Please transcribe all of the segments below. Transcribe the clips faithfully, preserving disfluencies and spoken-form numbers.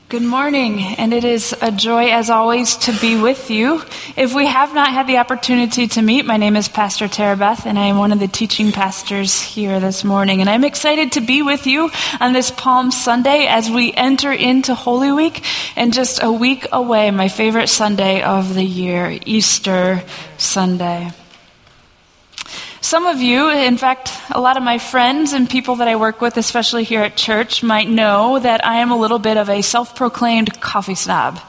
Good morning, and it is a joy as always to be with you. If we have not had the opportunity to meet, my name is Pastor Tara Beth, and I am one of the teaching pastors here this morning. And I'm excited to be with you on this Palm Sunday as we enter into Holy Week, and just a week away, my favorite Sunday of the year, Easter Sunday. Some of you, in fact, a lot of my friends and people that I work with, especially here at church, might know that I am a little bit of a self-proclaimed coffee snob.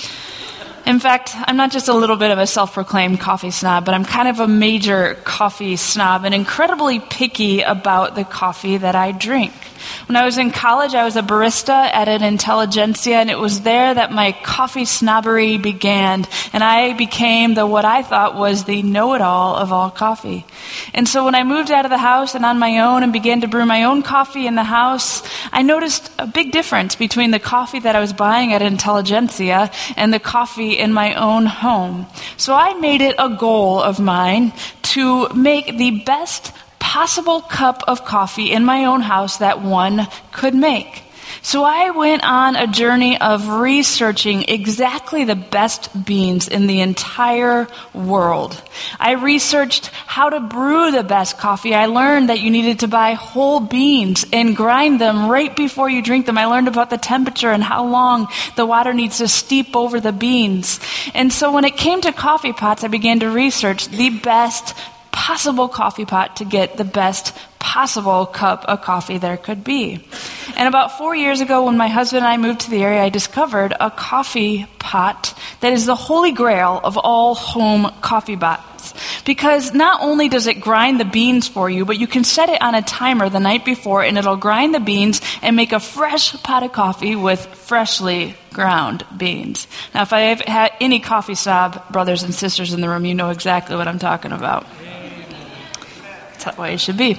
In fact, I'm not just a little bit of a self-proclaimed coffee snob, but I'm kind of a major coffee snob and incredibly picky about the coffee that I drink. When I was in college, I was a barista at an Intelligentsia, and it was there that my coffee snobbery began, and I became the what I thought was the know-it-all of all coffee. And so when I moved out of the house and on my own and began to brew my own coffee in the house, I noticed a big difference between the coffee that I was buying at Intelligentsia and the coffee in my own home. So I made it a goal of mine to make the best possible cup of coffee in my own house that one could make. So I went on a journey of researching exactly the best beans in the entire world. I researched how to brew the best coffee. I learned that you needed to buy whole beans and grind them right before you drink them. I learned about the temperature and how long the water needs to steep over the beans. And so when it came to coffee pots, I began to research the best possible coffee pot to get the best possible cup of coffee there could be. And about four years ago, when my husband and I moved to the area, I discovered a coffee pot that is the holy grail of all home coffee pots. Because not only does it grind the beans for you, but you can set it on a timer the night before, and it'll grind the beans and make a fresh pot of coffee with freshly ground beans. Now, if I have had any coffee snob brothers and sisters in the room, you know exactly what I'm talking about. That's the way it should be.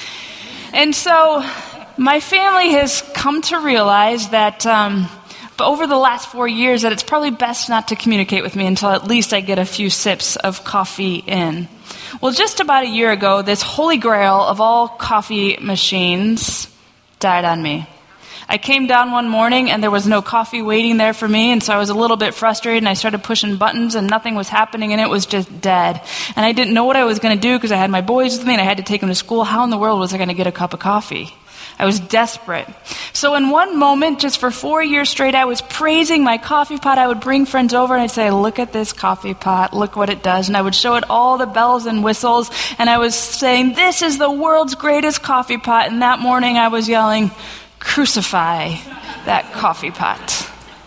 And so my family has come to realize that um, but over the last four years that it's probably best not to communicate with me until at least I get a few sips of coffee in. Well, just about a year ago, this holy grail of all coffee machines died on me. I came down one morning and there was no coffee waiting there for me, and so I was a little bit frustrated, and I started pushing buttons and nothing was happening, and it was just dead. And I didn't know what I was going to do because I had my boys with me and I had to take them to school. How in the world was I going to get a cup of coffee? I was desperate. So in one moment, just for four years straight, I was praising my coffee pot. I would bring friends over and I'd say, look at this coffee pot, look what it does. And I would show it all the bells and whistles, and I was saying, this is the world's greatest coffee pot. And that morning I was yelling, crucify that coffee pot.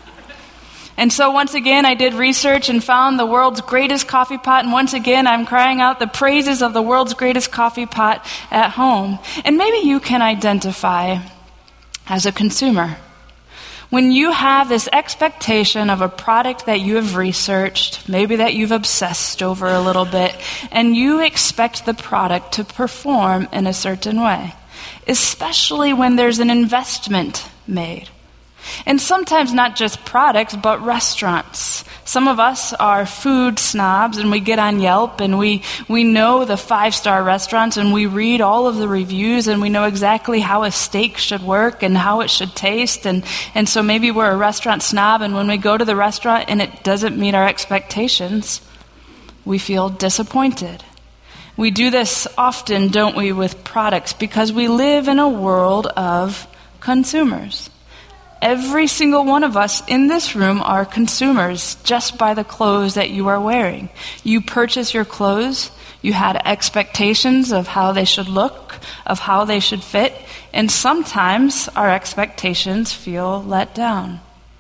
And so once again, I did research and found the world's greatest coffee pot. And once again, I'm crying out the praises of the world's greatest coffee pot at home. And maybe you can identify as a consumer. When you have this expectation of a product that you have researched, maybe that you've obsessed over a little bit, and you expect the product to perform in a certain way, especially when there's an investment made. And sometimes not just products, but restaurants. Some of us are food snobs, and we get on Yelp, and we, we know the five-star restaurants, and we read all of the reviews, and we know exactly how a steak should work and how it should taste. And, and so maybe we're a restaurant snob, and when we go to the restaurant and it doesn't meet our expectations, we feel disappointed. We do this often, don't we, with products, because we live in a world of consumers. Every single one of us in this room are consumers just by the clothes that you are wearing. You purchase your clothes, you had expectations of how they should look, of how they should fit, and sometimes our expectations feel let down.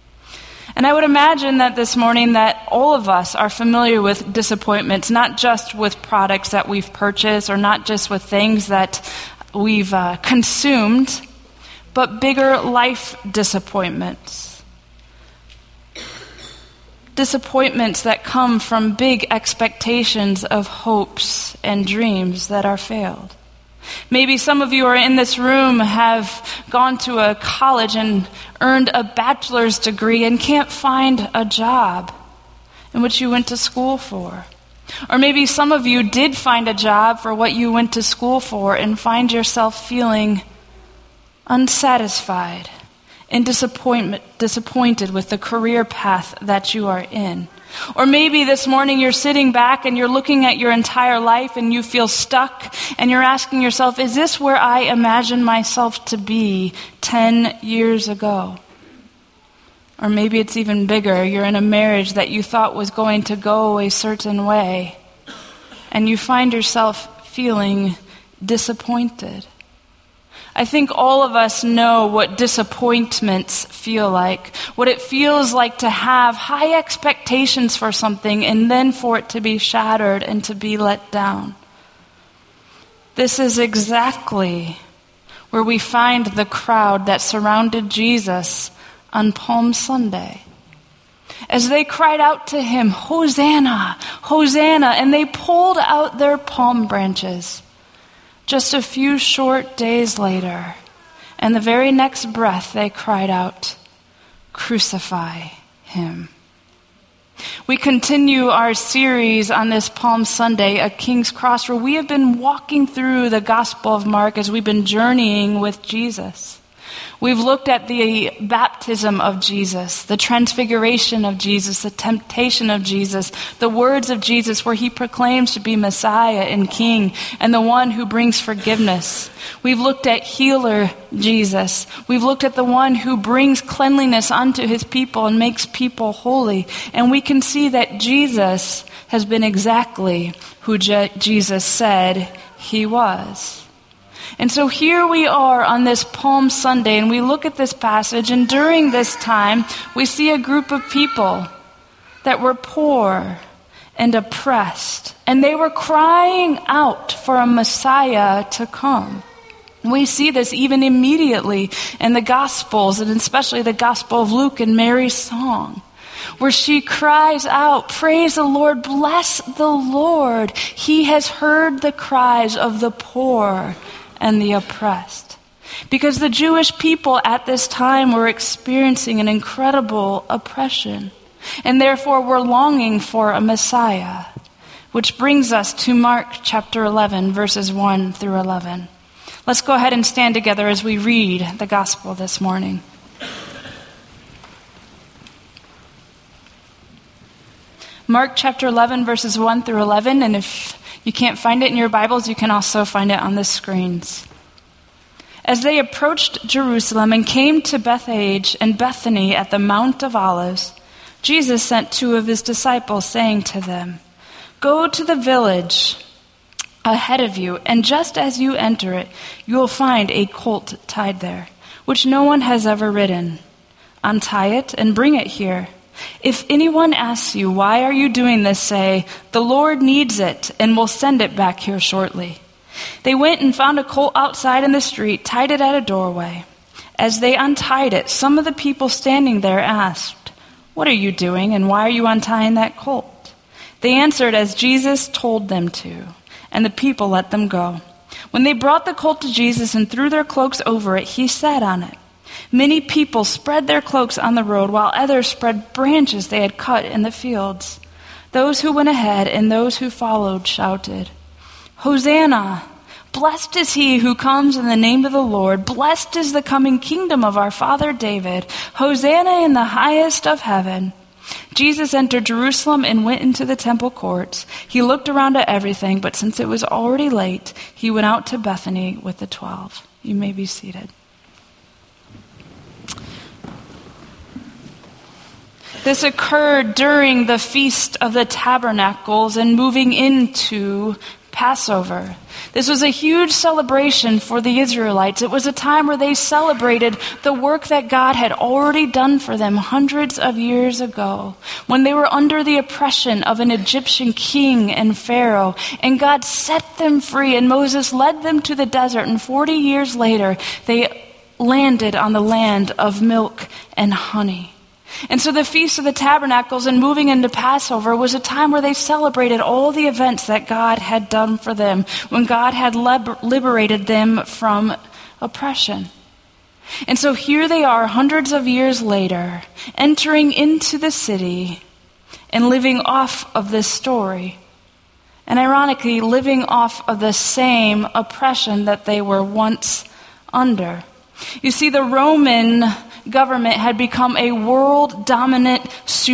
And I would imagine that this morning that all of us are familiar with disappointments, not just with products that we've purchased or not just with things that we've uh, consumed, but bigger life disappointments. Disappointments that come from big expectations of hopes and dreams that are failed. Maybe some of you are in this room have gone to a college and earned a bachelor's degree and can't find a job in which you went to school for. Or maybe some of you did find a job for what you went to school for and find yourself feeling unsatisfied and disappointment, disappointed with the career path that you are in. Or maybe this morning you're sitting back and you're looking at your entire life and you feel stuck and you're asking yourself, is this where I imagined myself to be ten years ago? Or maybe it's even bigger. You're in a marriage that you thought was going to go a certain way, and you find yourself feeling disappointed. I think all of us know what disappointments feel like, what it feels like to have high expectations for something and then for it to be shattered and to be let down. This is exactly where we find the crowd that surrounded Jesus on Palm Sunday. As they cried out to him, Hosanna, Hosanna, and they pulled out their palm branches. Just a few short days later, and the very next breath they cried out, crucify him. We continue our series on this Palm Sunday, A King's Cross, where we have been walking through the Gospel of Mark as we've been journeying with Jesus. We've looked at the baptism of Jesus, the transfiguration of Jesus, the temptation of Jesus, the words of Jesus where he proclaims to be Messiah and King and the one who brings forgiveness. We've looked at healer Jesus. We've looked at the one who brings cleanliness unto his people and makes people holy. And we can see that Jesus has been exactly who Je- Jesus said he was. And so here we are on this Palm Sunday, and we look at this passage, and during this time, we see a group of people that were poor and oppressed, and they were crying out for a Messiah to come. We see this even immediately in the Gospels, and especially the Gospel of Luke and Mary's song, where she cries out, praise the Lord, bless the Lord. He has heard the cries of the poor and the oppressed. Because the Jewish people at this time were experiencing an incredible oppression, and therefore were longing for a Messiah. Which brings us to Mark chapter eleven, verses one through eleven. Let's go ahead and stand together as we read the gospel this morning. Mark chapter eleven, verses one through eleven, and if you can't find it in your Bibles, you can also find it on the screens. As they approached Jerusalem and came to Bethphage and Bethany at the Mount of Olives, Jesus sent two of his disciples, saying to them, go to the village ahead of you, and just as you enter it, you will find a colt tied there, which no one has ever ridden. Untie it and bring it here. If anyone asks you, why are you doing this, say, the Lord needs it, and will send it back here shortly. They went and found a colt outside in the street, tied it at a doorway. As they untied it, some of the people standing there asked, what are you doing, and why are you untying that colt? They answered as Jesus told them to, and the people let them go. When they brought the colt to Jesus and threw their cloaks over it, he sat on it. Many people spread their cloaks on the road, while others spread branches they had cut in the fields. Those who went ahead and those who followed shouted, Hosanna! Blessed is he who comes in the name of the Lord. Blessed is the coming kingdom of our father David. Hosanna in the highest of heaven. Jesus entered Jerusalem and went into the temple courts. He looked around at everything, but since it was already late, he went out to Bethany with the twelve. You may be seated. This occurred during the Feast of the Tabernacles and moving into Passover. This was a huge celebration for the Israelites. It was a time where they celebrated the work that God had already done for them hundreds of years ago, when they were under the oppression of an Egyptian king and Pharaoh, and God set them free, and Moses led them to the desert, and forty years later, they landed on the land of milk and honey. And so the Feast of the Tabernacles and moving into Passover was a time where they celebrated all the events that God had done for them, when God had liber- liberated them from oppression. And so here they are hundreds of years later, entering into the city and living off of this story. And ironically, living off of the same oppression that they were once under. You see, the Roman government had become a world-dominant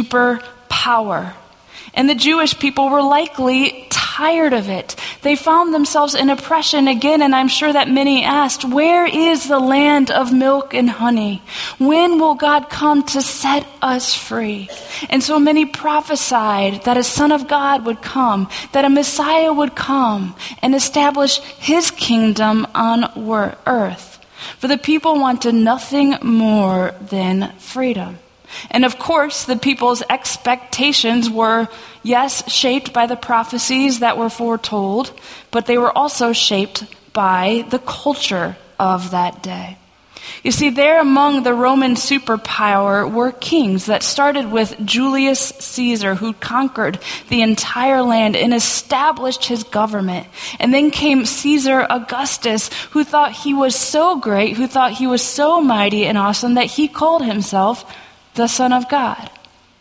superpower. And the Jewish people were likely tired of it. They found themselves in oppression again, and I'm sure that many asked, where is the land of milk and honey? When will God come to set us free? And so many prophesied that a Son of God would come, that a Messiah would come and establish his kingdom on earth. For the people wanted nothing more than freedom. And of course, the people's expectations were, yes, shaped by the prophecies that were foretold, but they were also shaped by the culture of that day. You see, there among the Roman superpower were kings that started with Julius Caesar, who conquered the entire land and established his government. And then came Caesar Augustus, who thought he was so great, who thought he was so mighty and awesome that he called himself the Son of God.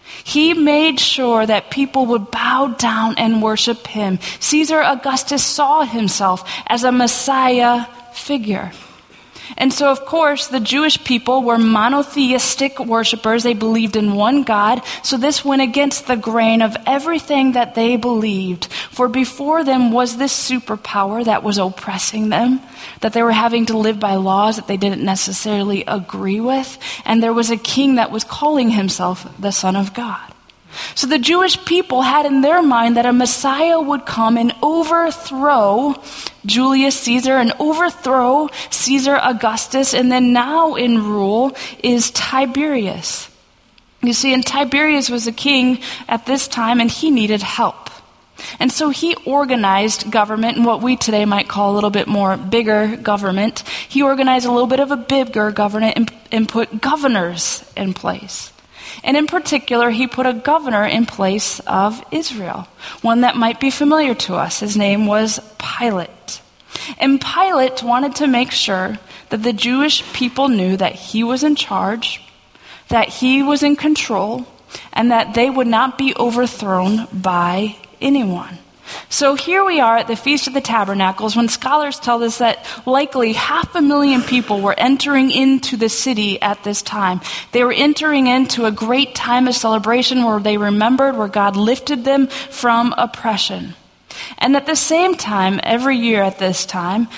He made sure that people would bow down and worship him. Caesar Augustus saw himself as a Messiah figure. And so, of course, the Jewish people were monotheistic worshipers. They believed in one God. So this went against the grain of everything that they believed. For before them was this superpower that was oppressing them, that they were having to live by laws that they didn't necessarily agree with. And there was a king that was calling himself the Son of God. So the Jewish people had in their mind that a Messiah would come and overthrow Julius Caesar and overthrow Caesar Augustus, and then now in rule is Tiberius. You see, and Tiberius was a king at this time, and he needed help. And so he organized government in what we today might call a little bit more bigger government. He organized a little bit of a bigger government and, and put governors in place. And in particular, he put a governor in place of Israel, one that might be familiar to us. His name was Pilate. And Pilate wanted to make sure that the Jewish people knew that he was in charge, that he was in control, and that they would not be overthrown by anyone. So here we are at the Feast of the Tabernacles when scholars tell us that likely half a million people were entering into the city at this time. They were entering into a great time of celebration where they remembered where God lifted them from oppression. And at the same time, every year at this time,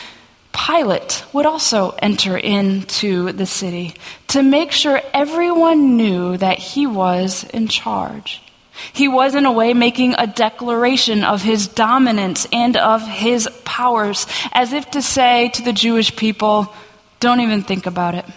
Pilate would also enter into the city to make sure everyone knew that he was in charge. He was, in a way, making a declaration of his dominance and of his powers, as if to say to the Jewish people, don't even think about it.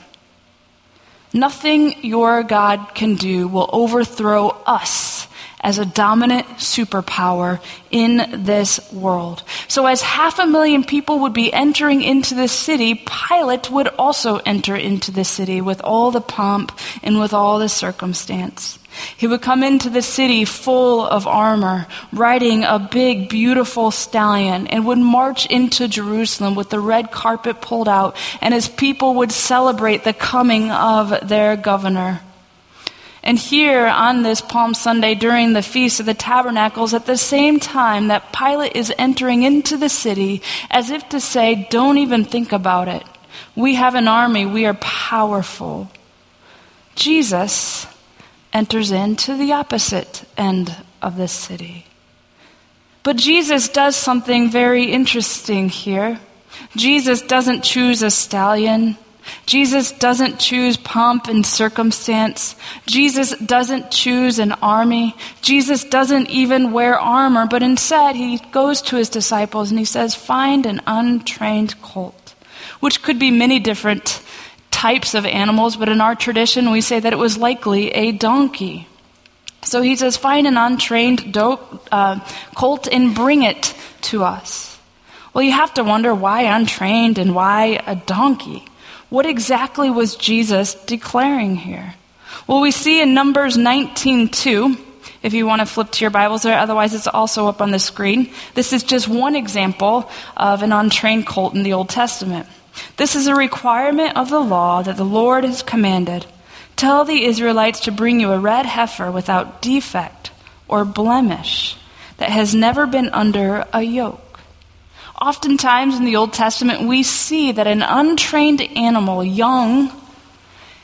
Nothing your God can do will overthrow us as a dominant superpower in this world. So as half a million people would be entering into the city, Pilate would also enter into the city with all the pomp and with all the circumstance. He would come into the city full of armor, riding a big, beautiful stallion, and would march into Jerusalem with the red carpet pulled out, and his people would celebrate the coming of their governor. And here on this Palm Sunday, during the Feast of the Tabernacles, at the same time that Pilate is entering into the city, as if to say, don't even think about it. We have an army. We are powerful. Jesus enters into the opposite end of this city. But Jesus does something very interesting here. Jesus doesn't choose a stallion. Jesus doesn't choose pomp and circumstance. Jesus doesn't choose an army. Jesus doesn't even wear armor, but instead he goes to his disciples and he says, find an untrained colt, which could be many different types of animals, but in our tradition we say that it was likely a donkey. So he says, find an untrained do- uh, colt and bring it to us. Well, you have to wonder why untrained and why a donkey? What exactly was Jesus declaring here? Well, we see in Numbers nineteen two, if you want to flip to your Bibles there, otherwise it's also up on the screen. This is just one example of an untrained colt in the Old Testament. This is a requirement of the law that the Lord has commanded. Tell the Israelites to bring you a red heifer without defect or blemish that has never been under a yoke. Oftentimes in the Old Testament, we see that an untrained animal, young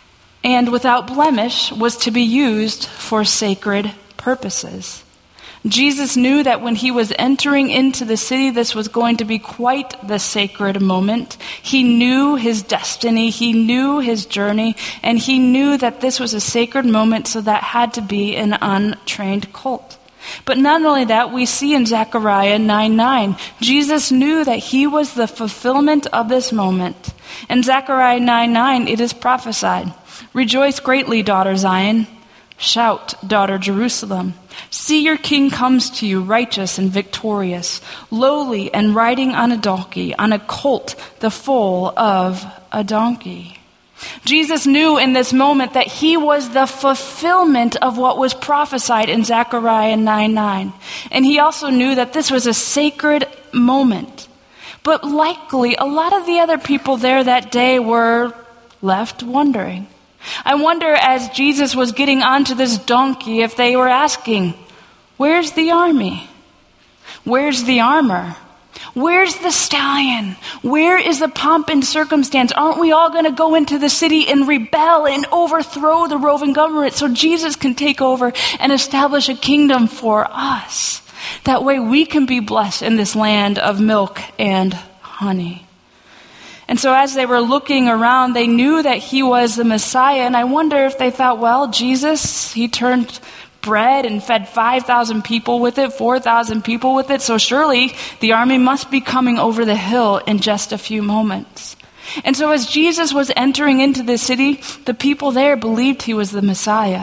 and without blemish was to be used for sacred purposes. Jesus knew that when he was entering into the city, this was going to be quite the sacred moment. He knew his destiny, he knew his journey, and he knew that this was a sacred moment, so that had to be an untrained colt. But not only that, we see in Zechariah nine nine, Jesus knew that he was the fulfillment of this moment. In Zechariah nine nine, it is prophesied, "Rejoice greatly, daughter Zion. Shout, daughter Jerusalem. See, your king comes to you, righteous and victorious, lowly and riding on a donkey, on a colt, the foal of a donkey." Jesus knew in this moment that he was the fulfillment of what was prophesied in Zechariah nine nine. And he also knew that this was a sacred moment. But likely, a lot of the other people there that day were left wondering. I wonder, as Jesus was getting onto this donkey, if they were asking, "Where's the army? Where's the armor? Where's the stallion? Where is the pomp and circumstance? Aren't we all going to go into the city and rebel and overthrow the Roman government so Jesus can take over and establish a kingdom for us? That way we can be blessed in this land of milk and honey." And so as they were looking around, they knew that he was the Messiah. And I wonder if they thought, well, Jesus, he turned bread and fed five thousand people with it, four thousand people with it. So surely the army must be coming over the hill in just a few moments. And so as Jesus was entering into the city, the people there believed he was the Messiah.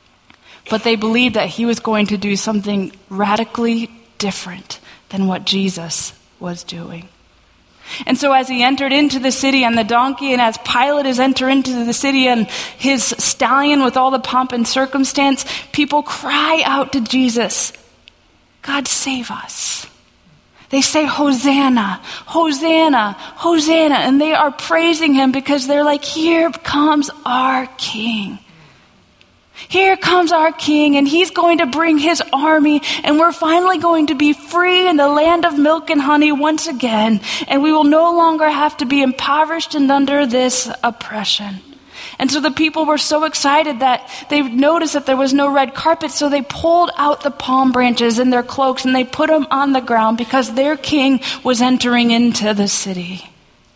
But they believed that he was going to do something radically different than what Jesus was doing. And so as he entered into the city on the donkey, and as Pilate is entering into the city on his stallion with all the pomp and circumstance, people cry out to Jesus, "God, save us." They say, "Hosanna, Hosanna, Hosanna." And they are praising him because they're like, here comes our king. Here comes our king, and he's going to bring his army, and we're finally going to be free in the land of milk and honey once again, and we will no longer have to be impoverished and under this oppression. And so the people were so excited that they noticed that there was no red carpet, so they pulled out the palm branches in their cloaks, and they put them on the ground because their king was entering into the city.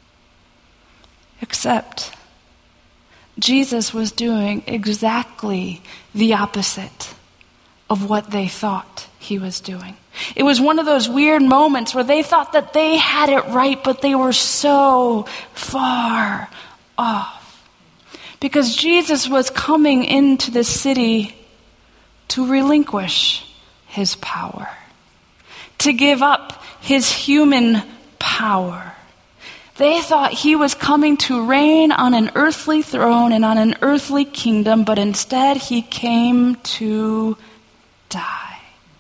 Except Jesus was doing exactly the opposite of what they thought he was doing. It was one of those weird moments where they thought that they had it right, but they were so far off. Because Jesus was coming into the city to relinquish his power, to give up his human power. They thought he was coming to reign on an earthly throne and on an earthly kingdom, but instead he came to die.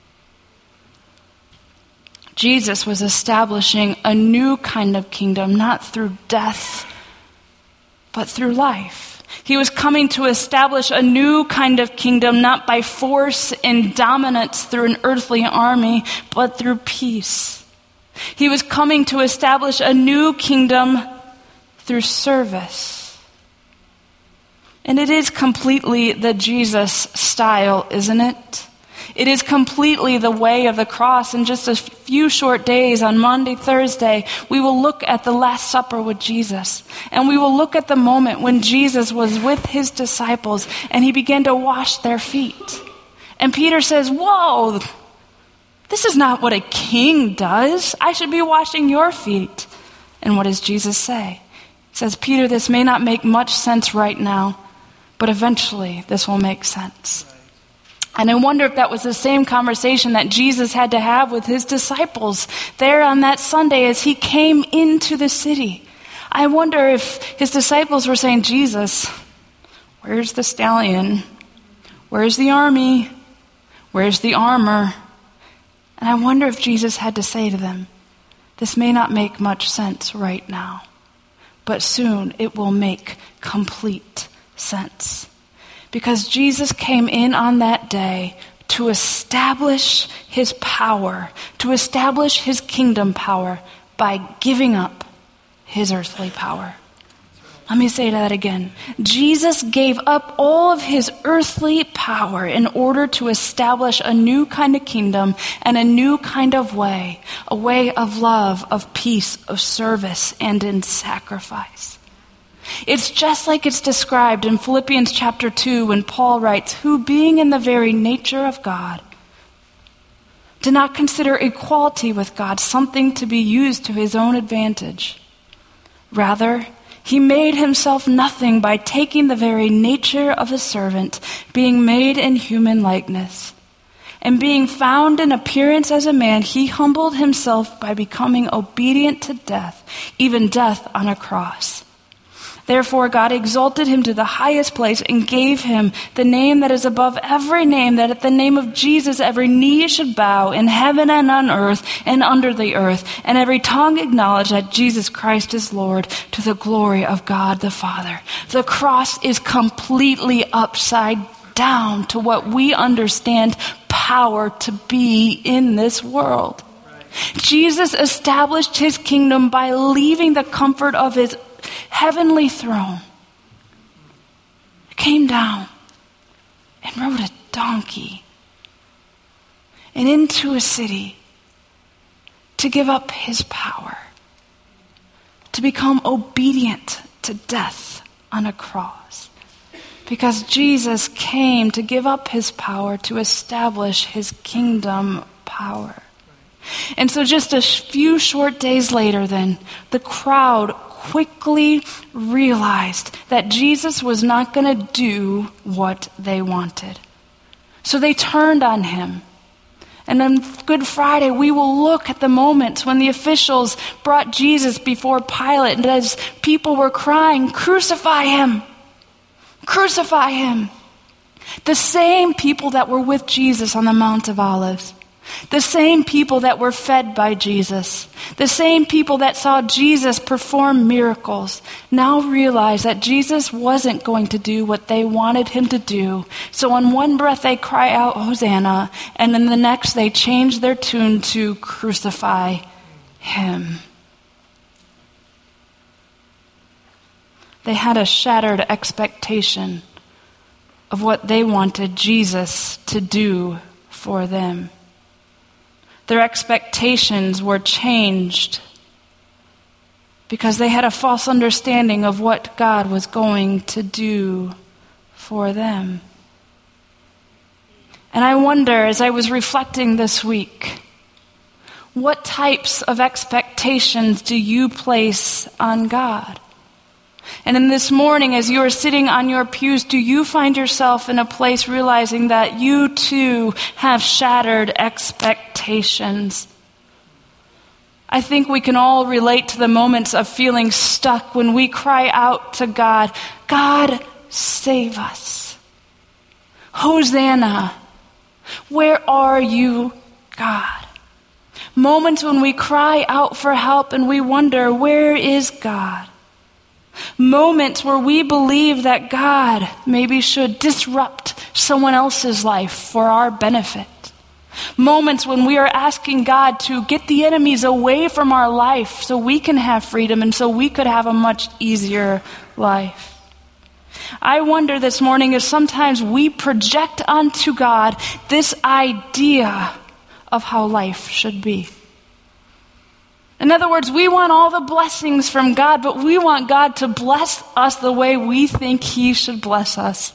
Jesus was establishing a new kind of kingdom, not through death, but through life. He was coming to establish a new kind of kingdom, not by force and dominance through an earthly army, but through peace. He was coming to establish a new kingdom through service. And it is completely the Jesus style, isn't it? It is completely the way of the cross. In just a few short days, on Monday, Thursday, we will look at the Last Supper with Jesus. And we will look at the moment when Jesus was with his disciples and he began to wash their feet. And Peter says, "Whoa, this is not what a king does. I should be washing your feet." And what does Jesus say? He says, "Peter, this may not make much sense right now, but eventually this will make sense." And I wonder if that was the same conversation that Jesus had to have with his disciples there on that Sunday as he came into the city. I wonder if his disciples were saying, "Jesus, where's the stallion? Where's the army? Where's the armor?" And I wonder if Jesus had to say to them, "This may not make much sense right now, but soon it will make complete sense." Because Jesus came in on that day to establish his power, to establish his kingdom power by giving up his earthly power. Let me say that again. Jesus gave up all of his earthly power in order to establish a new kind of kingdom and a new kind of way, a way of love, of peace, of service, and in sacrifice. It's just like it's described in Philippians chapter two when Paul writes, who being in the very nature of God, did not consider equality with God something to be used to his own advantage. Rather, he made himself nothing by taking the very nature of a servant, being made in human likeness. And being found in appearance as a man, he humbled himself by becoming obedient to death, even death on a cross. Therefore, God exalted him to the highest place and gave him the name that is above every name, that at the name of Jesus every knee should bow in heaven and on earth and under the earth, and every tongue acknowledge that Jesus Christ is Lord, to the glory of God the Father. The cross is completely upside down to what we understand power to be in this world. Jesus established his kingdom by leaving the comfort of his heavenly throne, came down and rode a donkey and into a city to give up his power, to become obedient to death on a cross. Because Jesus came to give up his power to establish his kingdom power. And so just a few short days later then, the crowd quickly realized that Jesus was not going to do what they wanted. So they turned on him. And on Good Friday, we will look at the moments when the officials brought Jesus before Pilate, and as people were crying, "Crucify him! Crucify him!" The same people that were with Jesus on the Mount of Olives. The same people that were fed by Jesus, the same people that saw Jesus perform miracles, now realize that Jesus wasn't going to do what they wanted him to do. So in one breath they cry out, "Hosanna," and in the next they change their tune to "Crucify him." They had a shattered expectation of what they wanted Jesus to do for them. Their expectations were changed because they had a false understanding of what God was going to do for them. And I wonder, as I was reflecting this week, what types of expectations do you place on God? And in this morning, as you are sitting on your pews, do you find yourself in a place realizing that you too have shattered expectations? I think we can all relate to the moments of feeling stuck when we cry out to God, "God, save us. Hosanna, where are you, God?" Moments when we cry out for help and we wonder, where is God? Moments where we believe that God maybe should disrupt someone else's life for our benefit. Moments when we are asking God to get the enemies away from our life so we can have freedom and so we could have a much easier life. I wonder this morning if sometimes we project onto God this idea of how life should be. In other words, we want all the blessings from God, but we want God to bless us the way we think he should bless us.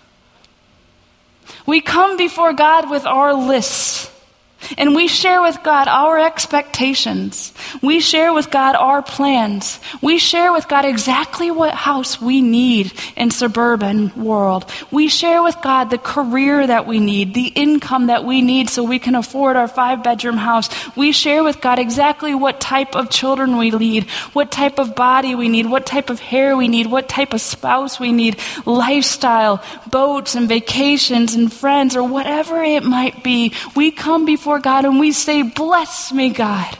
We come before God with our lists, and we share with God our expectations. We share with God our plans. We share with God exactly what house we need in suburban world. We share with God the career that we need, the income that we need so we can afford our five-bedroom house. We share with God exactly what type of children we need, what type of body we need, what type of hair we need, what type of spouse we need, lifestyle, boats and vacations and friends, or whatever it might be. We come before God and we say, "Bless me, God."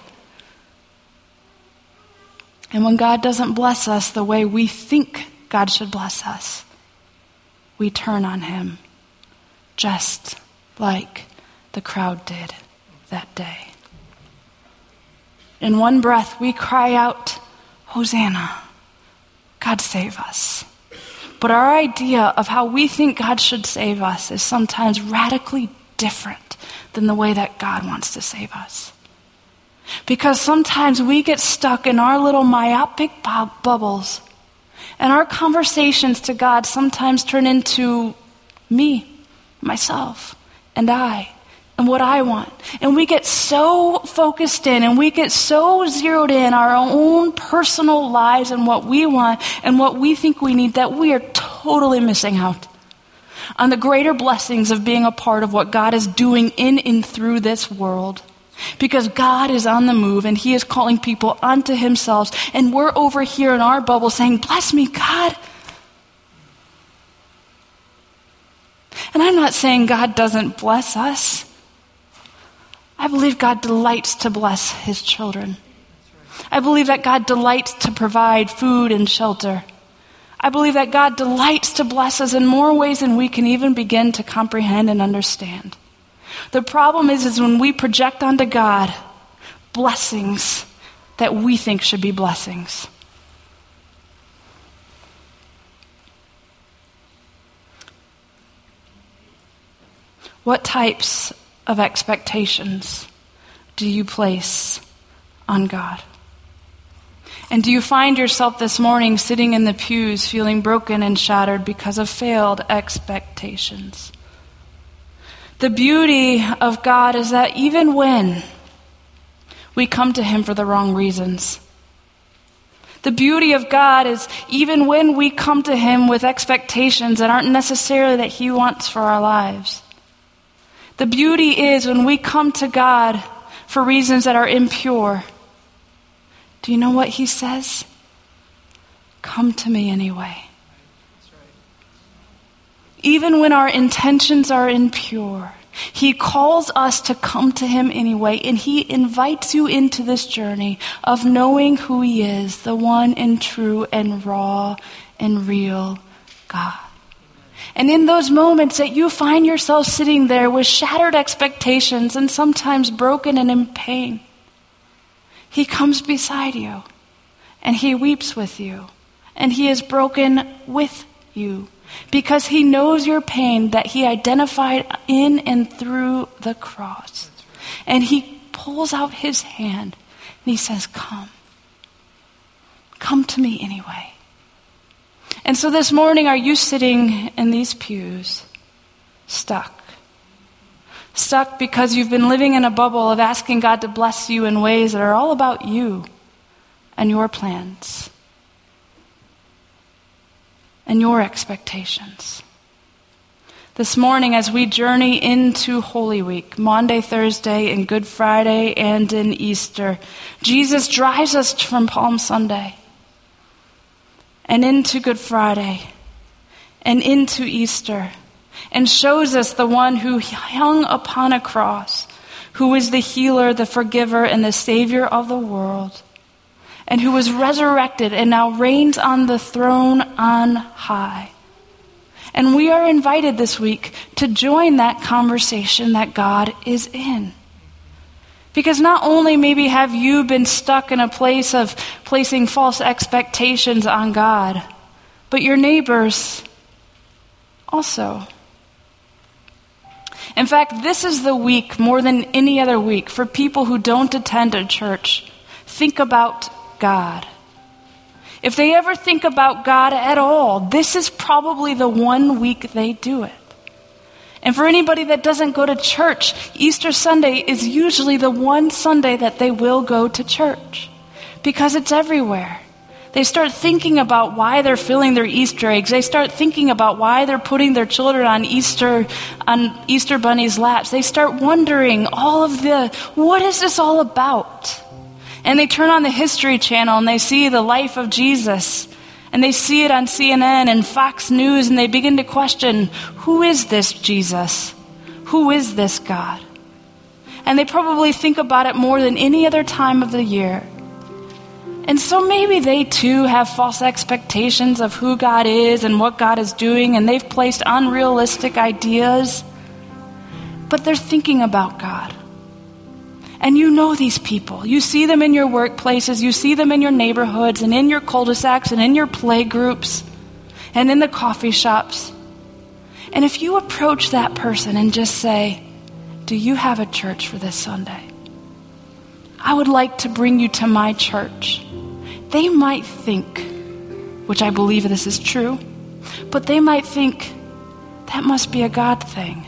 And when God doesn't bless us the way we think God should bless us, we turn on him, just like the crowd did that day. In one breath, we cry out, "Hosanna." God, save us. But our idea of how we think God should save us is sometimes radically different than the way that God wants to save us. Because sometimes we get stuck in our little myopic bu- bubbles, and our conversations to God sometimes turn into me, myself, and I, and what I want. And we get so focused in, and we get so zeroed in our own personal lives and what we want and what we think we need that we are totally missing out on the greater blessings of being a part of what God is doing in and through this world. Because God is on the move and he is calling people unto himself. And we're over here in our bubble saying, bless me, God. And I'm not saying God doesn't bless us. I believe God delights to bless his children. I believe that God delights to provide food and shelter. I believe that God delights to bless us in more ways than we can even begin to comprehend and understand. The problem is, is when we project onto God blessings that we think should be blessings. What types of expectations do you place on God? And do you find yourself this morning sitting in the pews feeling broken and shattered because of failed expectations? The beauty of God is that even when we come to him for the wrong reasons, the beauty of God is even when we come to him with expectations that aren't necessarily that he wants for our lives. The beauty is when we come to God for reasons that are impure. Do you know what he says? Come to me anyway. Even when our intentions are impure, he calls us to come to him anyway, and he invites you into this journey of knowing who he is, the one and true and raw and real God. And in those moments that you find yourself sitting there with shattered expectations and sometimes broken and in pain, he comes beside you and he weeps with you and he is broken with you because he knows your pain that he identified in and through the cross. And he pulls out his hand and he says, come. Come to me anyway. And so this morning, are you sitting in these pews, stuck? Stuck because you've been living in a bubble of asking God to bless you in ways that are all about you and your plans and your expectations. This morning, as we journey into Holy Week, Maundy, Thursday, and Good Friday, and in Easter, Jesus drives us from Palm Sunday and into Good Friday, and into Easter, and shows us the one who hung upon a cross, who is the healer, the forgiver, and the savior of the world, and who was resurrected and now reigns on the throne on high. And we are invited this week to join that conversation that God is in. Because not only maybe have you been stuck in a place of placing false expectations on God, but your neighbors also. In fact, this is the week more than any other week for people who don't attend a church. Think about God. If they ever think about God at all, this is probably the one week they do it. And for anybody that doesn't go to church, Easter Sunday is usually the one Sunday that they will go to church because it's everywhere. They start thinking about why they're filling their Easter eggs. They start thinking about why they're putting their children on Easter, on Easter Bunny's laps. They start wondering all of the, what is this all about? And they turn on the History Channel and they see the life of Jesus. And they see it on C N N and Fox News, and they begin to question, who is this Jesus? Who is this God? And they probably think about it more than any other time of the year. And so maybe they too have false expectations of who God is and what God is doing, and they've placed unrealistic ideas. But they're thinking about God. And you know these people. You see them in your workplaces. You see them in your neighborhoods and in your cul-de-sacs and in your play groups and in the coffee shops. And if you approach that person and just say, do you have a church for this Sunday? I would like to bring you to my church. They might think, which I believe this is true, but they might think that must be a God thing.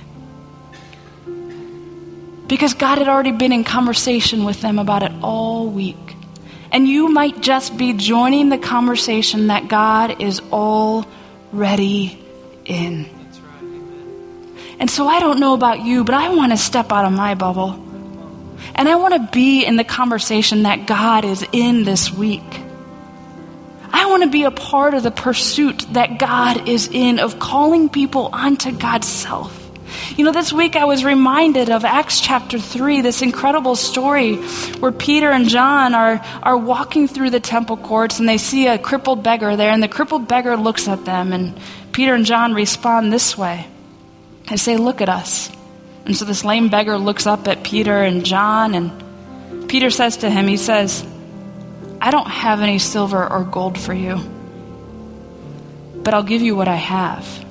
Because God had already been in conversation with them about it all week. And you might just be joining the conversation that God is already in. That's right. Amen. And so I don't know about you, but I want to step out of my bubble. And I want to be in the conversation that God is in this week. I want to be a part of the pursuit that God is in of calling people onto God's self. You know, this week I was reminded of Acts chapter three, this incredible story where Peter and John are, are walking through the temple courts and they see a crippled beggar there, and the crippled beggar looks at them, and Peter and John respond this way. They say, look at us. And so this lame beggar looks up at Peter and John, and Peter says to him, he says, I don't have any silver or gold for you, but I'll give you what I have.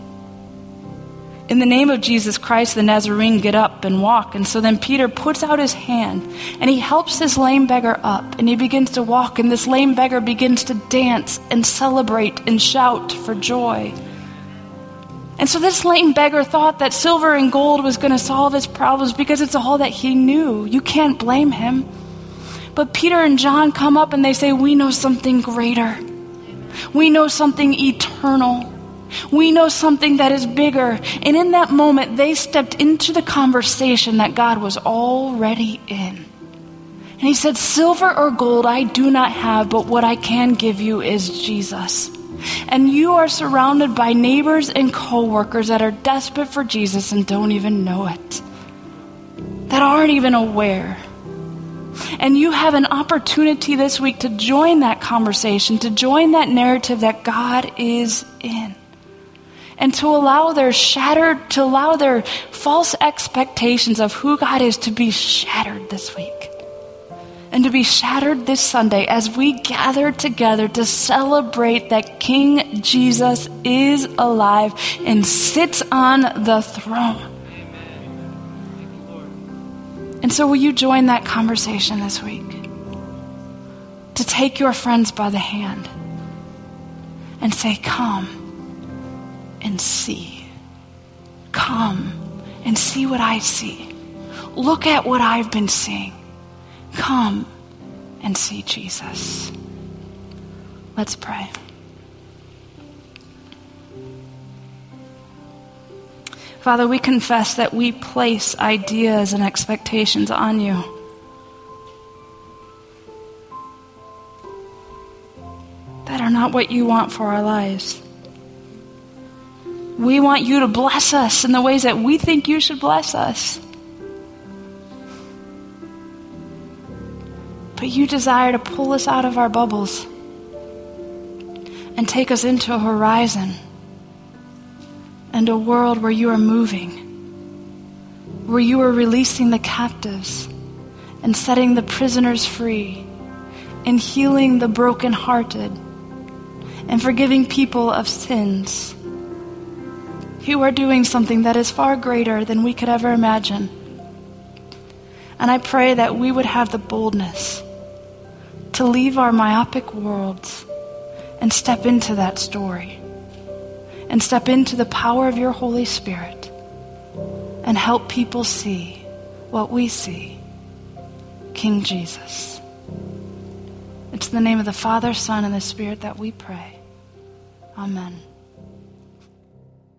In the name of Jesus Christ, the Nazarene, get up and walk. And so then Peter puts out his hand and he helps this lame beggar up, and he begins to walk, and this lame beggar begins to dance and celebrate and shout for joy. And so this lame beggar thought that silver and gold was going to solve his problems because it's all that he knew. You can't blame him. But Peter and John come up and they say, we know something greater. We know something eternal. We know something that is bigger. And in that moment, they stepped into the conversation that God was already in. And he said, silver or gold I do not have, but what I can give you is Jesus. And you are surrounded by neighbors and coworkers that are desperate for Jesus and don't even know it, that aren't even aware. And you have an opportunity this week to join that conversation, to join that narrative that God is in. And to allow their shattered, to allow their false expectations of who God is to be shattered this week. And to be shattered this Sunday as we gather together to celebrate that King Jesus is alive and sits on the throne. And so will you join that conversation this week? To take your friends by the hand and say, come and see. Come and see what I see. Look at what I've been seeing. Come and see Jesus. Let's pray. Father, we confess that we place ideas and expectations on you. That are not what you want for our lives. We want you to bless us in the ways that we think you should bless us. But you desire to pull us out of our bubbles and take us into a horizon and a world where you are moving, where you are releasing the captives and setting the prisoners free and healing the brokenhearted and forgiving people of sins. You are doing something that is far greater than we could ever imagine. And I pray that we would have the boldness to leave our myopic worlds and step into that story and step into the power of your Holy Spirit and help people see what we see, King Jesus. It's in the name of the Father, Son, and the Spirit that we pray. Amen.